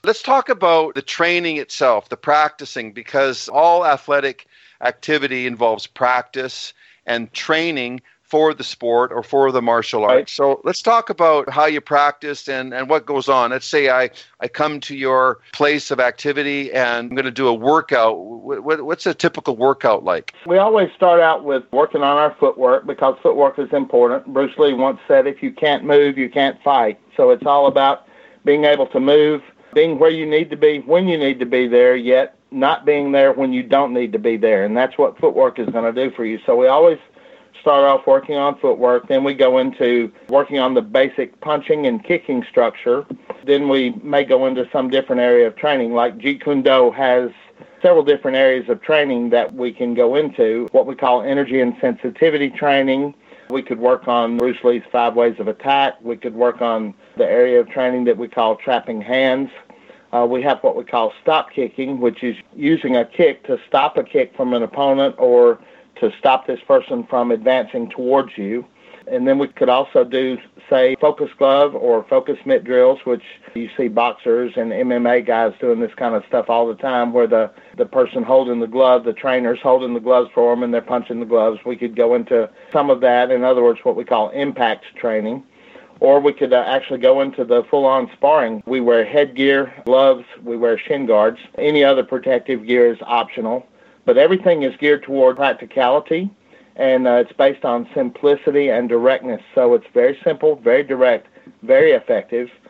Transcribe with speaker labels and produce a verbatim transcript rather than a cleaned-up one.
Speaker 1: Let's talk about the training itself, the practicing, because all athletic activity involves practice and training for the sport or for the martial arts.
Speaker 2: Right.
Speaker 1: So let's talk about how you practice and, and what goes on. Let's say I, I come to your place of activity and I'm going to do a workout. What, what, what's a typical workout like?
Speaker 2: We always start out with working on our footwork because footwork is important. Bruce Lee once said, if you can't move, you can't fight. So it's all about being able to move, being where you need to be, when you need to be there, yet not being there when you don't need to be there. And that's what footwork is going to do for you. So we always start off working on footwork, then we go into working on the basic punching and kicking structure. Then we may go into some different area of training, like Jeet Kune Do has several different areas of training that we can go into, what we call energy and sensitivity training. We could work on Bruce Lee's five ways of attack. We could work on the area of training that we call trapping hands. Uh, we have what we call stop kicking, which is using a kick to stop a kick from an opponent or to stop this person from advancing towards you. And then we could also do, say, focus glove or focus mitt drills, which you see boxers and M M A guys doing this kind of stuff all the time, where the, the person holding the glove, the trainer's holding the gloves for them and they're punching the gloves. We could go into some of that, in other words, what we call impact training. Or we could uh, actually go into the full-on sparring. We wear headgear, gloves, we wear shin guards. Any other protective gear is optional. But everything is geared toward practicality, and uh, it's based on simplicity and directness. So it's very simple, very direct, very effective.